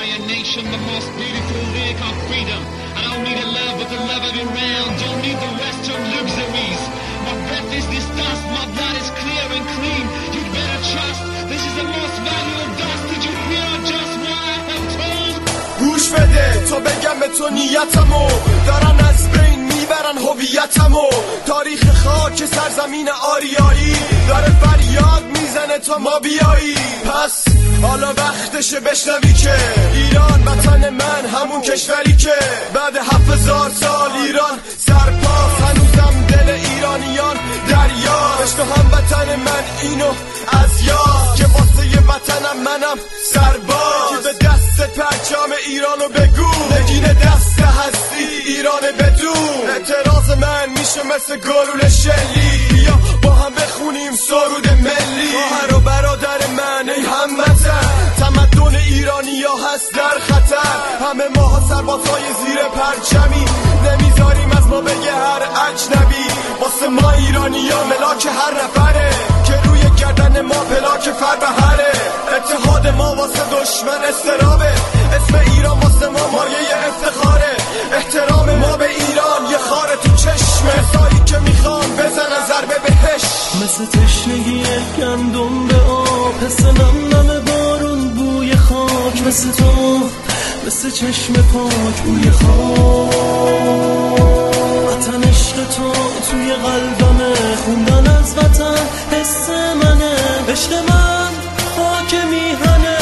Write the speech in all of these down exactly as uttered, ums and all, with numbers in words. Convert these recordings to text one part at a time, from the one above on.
warrior nation, the most beautiful lyric of freedom. I don't need a love but the love of your realm. Don't need the western luxuries. My breath is this dust, my blood is clear and clean. You'd better trust, this is the most valuable dust. Did you hear just what I have told? گوش بده تا بگم به تو نیتمو، دارن از بین میبرن هویتمو. تاریخ خاک سرزمین آریایی داره فریاد میزنه تا ما بیایی. پس حالا وقتشه بشنوی که ایران وطن من، همون کشوری که بعد هفت هزار سال ایران سرپاس. هنوزم دل ایرانیان دریاست. تو هم وطن من اینو از یاد که واسه وطنم منم سرباز. به دست پرچم ایرانو بگو، نگین دست هستی ایران بدون. اعتراض من میشه مثل گلوله شلی، بیا با هم بخونیم سرود ملی. خواهر و برادر من ای هموطن، تمدن ایرانی ها هست در خطر. همه ماها سربازهای زیر پرچمی، نمیذاریم از ما بگه هر اجنبی. واسه ما ایرانی ها ملاک هر نفره که روی گردن ما پلاک فربهره. اتحاد ما واسه دشمن استرابه، اسم ایران واسه ما مایه افتخاره. احترام ما به ایران یه خاره تو چشمه، کسایی که میخوان بزنن ضربه بهش. مثل تشنگی گندم به آب، حس نم نم بارون بوی خاک. مثل تو، مثل چشم پاک بوی خاک. وطن عشق تو توی قلبمه، خوندن از وطن حس منه. عشق من خاک میهنه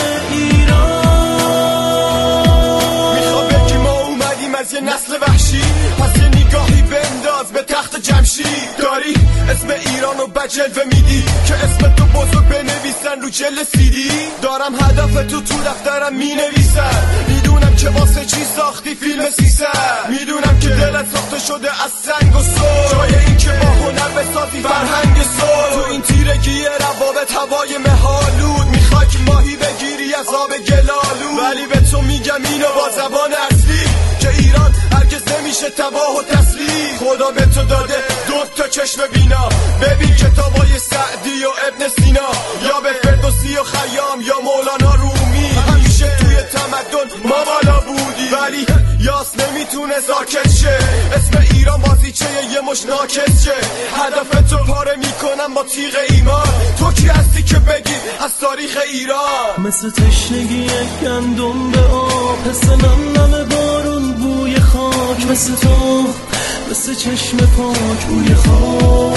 ایران. میخوا بگی ما اومدیم از یه نسل وحشی، پس یه نگاهی بنداز به تخت جمشید. داری اسم ایرانو بجلوه میدی که اسم تو بزرگ بنویسن رو جل سیدی. دارم هدف تو تو دفترم مینویسن، میدونم که واسه چی ساختی فیلم سیصد. میدونم که دلت ساخته شده از سنگ و صلح، جای این که با هنر بسازی فرهنگ صلح. تو این تیرگی روابط هوای مهالود، میخوای که ماهی بگیری از آب گلالود. ولی به تو میگم اینو با زبان اصلی که ایران هرگز نمیشه تباه و تسلیم. خدا به تو داده دو تا چشم بینا، ببین کتابای سعدی و ابن سینا، یا به فردوسی و خیام یا مولانا رومی. همیشه توی تمدن ما بالا بودی، ولی یاس نمیتونه ساکت شه. اسم ایران بازیچه یه مش ناکس شه. هدف تو پاره میکنم با تیغ ایمان. تو کی هستی که بگی از تاریخ ایران؟ مثل تشنگی گندم به آب، حس نم نم بارون بوی خاک. مثل تو، مثل چشم پاک بوی خاک.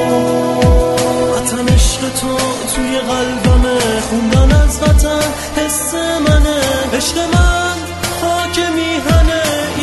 وطن عشق تو توی قلبمه، خوندن از وطن حس منه. عشق من خاک میهنه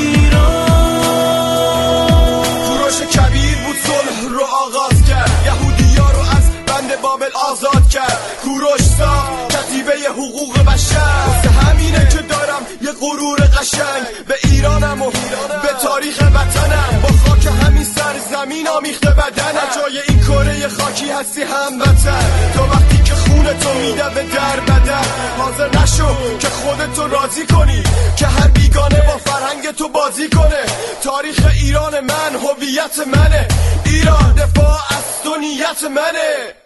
ایران. کوروش کبیر بود صلح رو آغاز کرد، یهودیا رو از بند بابل آزاد کرد. کوروش ساخت کتیبه حقوق بشر، واسه همینه که دارم یه غرور قشنگ به ایرانم و به تاریخ وطنم. با خاک همین سرزمین آمیخته بدنم، جای این کره خاکی هستی هموطن. تا وقتی که خون تو میده به در بدن، حاضر نشو که خودتو راضی کنی که هر بیگانه با فرهنگ تو بازی کنه. تاریخ ایران من هویت منه، ایران دفاع از تو نیت منه.